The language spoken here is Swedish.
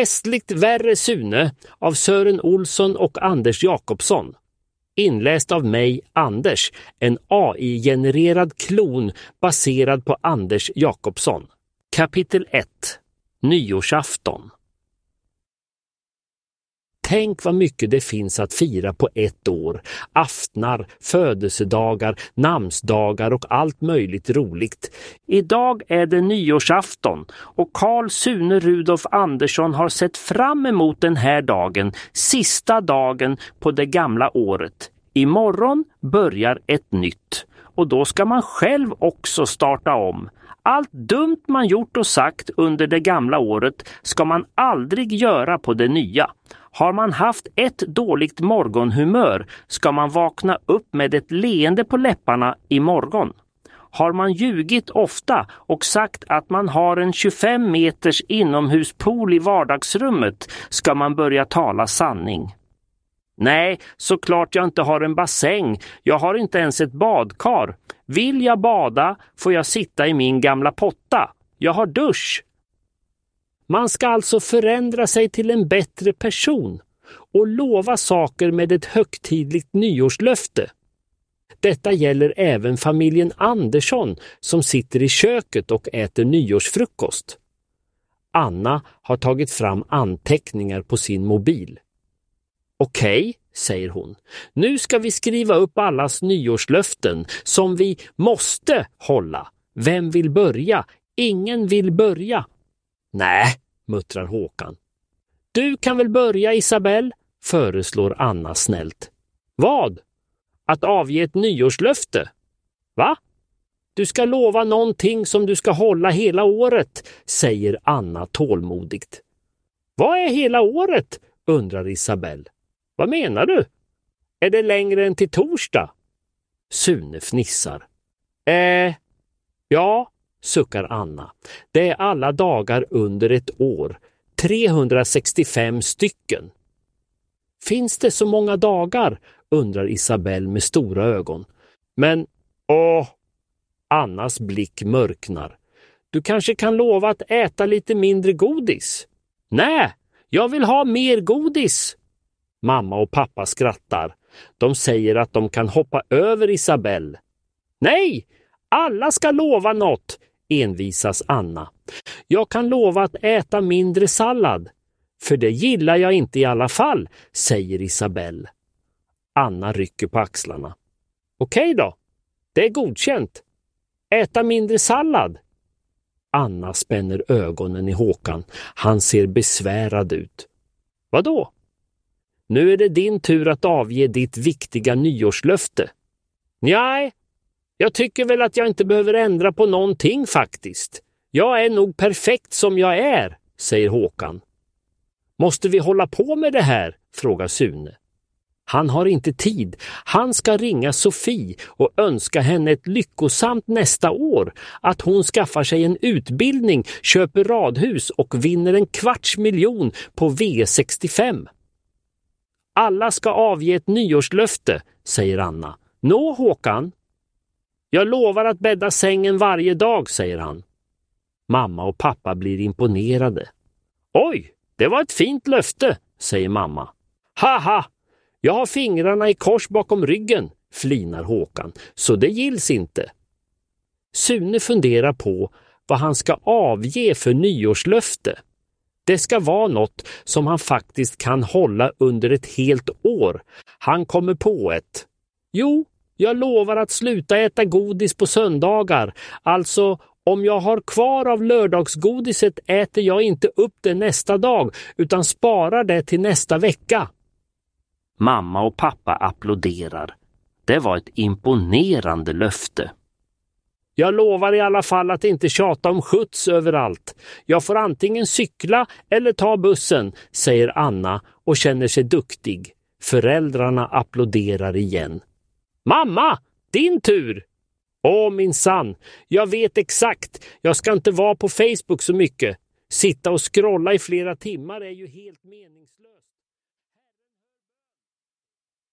Festligt värre Sune av Sören Olsson och Anders Jakobsson. Inläst av mig, Anders, en AI-genererad klon baserad på Anders Jakobsson. Kapitel 1. Nyårsafton. Tänk vad mycket det finns att fira på ett år. Aftnar, födelsedagar, namnsdagar och allt möjligt roligt. Idag är det nyårsafton och Carl Sune Rudolf Andersson har sett fram emot den här dagen, sista dagen på det gamla året. Imorgon börjar ett nytt och då ska man själv också starta om. Allt dumt man gjort och sagt under det gamla året ska man aldrig göra på det nya. Har man haft ett dåligt morgonhumör ska man vakna upp med ett leende på läpparna imorgon. Har man ljugit ofta och sagt att man har en 25 meters inomhuspool i vardagsrummet ska man börja tala sanning. Nej, såklart jag inte har en bassäng. Jag har inte ens ett badkar. Vill jag bada får jag sitta i min gamla potta. Jag har dusch. Man ska alltså förändra sig till en bättre person och lova saker med ett högtidligt nyårslöfte. Detta gäller även familjen Andersson som sitter i köket och äter nyårsfrukost. Anna har tagit fram anteckningar på sin mobil. Okej, säger hon. Nu ska vi skriva upp allas nyårslöften som vi måste hålla. Vem vill börja? Ingen vill börja. Nej, muttrar Håkan. Du kan väl börja, Isabel, föreslår Anna snällt. Vad? Att avge ett nyårslöfte? Va? Du ska lova någonting som du ska hålla hela året, säger Anna tålmodigt. Vad är hela året? Undrar Isabel. Vad menar du? Är det längre än till torsdag? Sune fnissar. Ja, suckar Anna. Det är alla dagar under ett år. 365 stycken. Finns det så många dagar? Undrar Isabel med stora ögon. Men, Annas blick mörknar. Du kanske kan lova att äta lite mindre godis? Nej, jag vill ha mer godis. Mamma och pappa skrattar. De säger att de kan hoppa över Isabel. Nej, alla ska lova något, envisas Anna. Jag kan lova att äta mindre sallad. För det gillar jag inte i alla fall, säger Isabel. Anna rycker på axlarna. Okej då, det är godkänt. Äta mindre sallad. Anna spänner ögonen i Håkan. Han ser besvärad ut. Vadå? Nu är det din tur att avge ditt viktiga nyårslöfte. Nej, jag tycker väl att jag inte behöver ändra på någonting faktiskt. Jag är nog perfekt som jag är, säger Håkan. Måste vi hålla på med det här? Frågar Sune. Han har inte tid. Han ska ringa Sofie och önska henne ett lyckosamt nästa år. Att hon skaffar sig en utbildning, köper radhus och vinner 250 000 på V65. Alla ska avge ett nyårslöfte, säger Anna. Nå, Håkan? Jag lovar att bädda sängen varje dag, säger han. Mamma och pappa blir imponerade. Oj, det var ett fint löfte, säger mamma. Haha, jag har fingrarna i kors bakom ryggen, flinar Håkan, så det gills inte. Sune funderar på vad han ska avge för nyårslöfte. Det ska vara något som han faktiskt kan hålla under ett helt år. Han kommer på ett. Jo, jag lovar att sluta äta godis på söndagar. Alltså, om jag har kvar av lördagsgodiset äter jag inte upp det nästa dag utan sparar det till nästa vecka. Mamma och pappa applåderar. Det var ett imponerande löfte. Jag lovar i alla fall att inte tjata om skjuts överallt. Jag får antingen cykla eller ta bussen, säger Anna och känner sig duktig. Föräldrarna applåderar igen. Mamma, din tur! Minsann, jag vet exakt. Jag ska inte vara på Facebook så mycket. Sitta och scrolla i flera timmar är ju helt meningslöst.